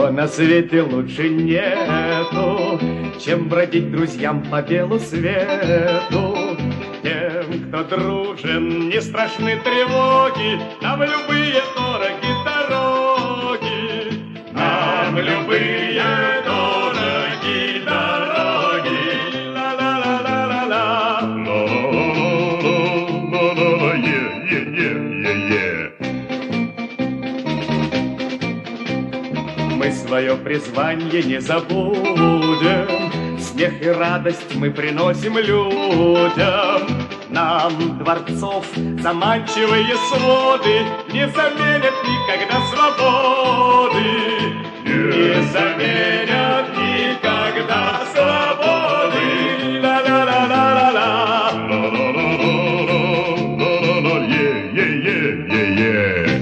Ничего на свете лучше нету, чем бродить друзьям по белу свету. Тем, кто дружен, не страшны тревоги, нам любые дороги дороги, нам любые дороги дороги. Ла-ла-ла-ла-ла-ла, ла-ла-ла-ла-ла-ла, е-е-е-е-е. Мы свое призвание не забудем, смех и радость мы приносим людям. Нам дворцов заманчивые своды не заменят никогда свободы, не заменят никогда свободы. Ла-ла-ла-ла-ла-ла, ла-ла-ла-ла-ла-ла-ла, е-е-е-е-е.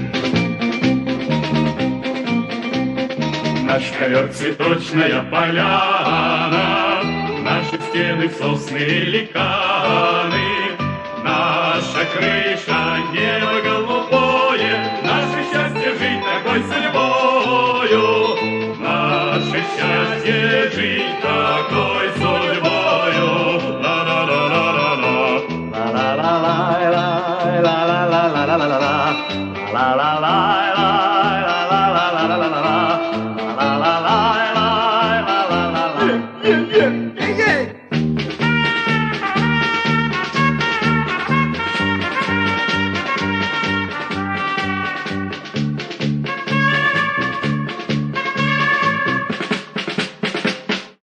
Наш ковер цветочная поляна, наши стены сосны и ликаны, наша крыша небо голубое, наше счастье жить такой судьбою, наше счастье жить такой судьбою. Ла-ла-ла-ла-ла-ла, ла-ла-ла-ла-ла-ла-ла-ла-ла-ла-ла, ла-ла-ла-ла-ла-ла-ла-ла-ла-ла. Yeah.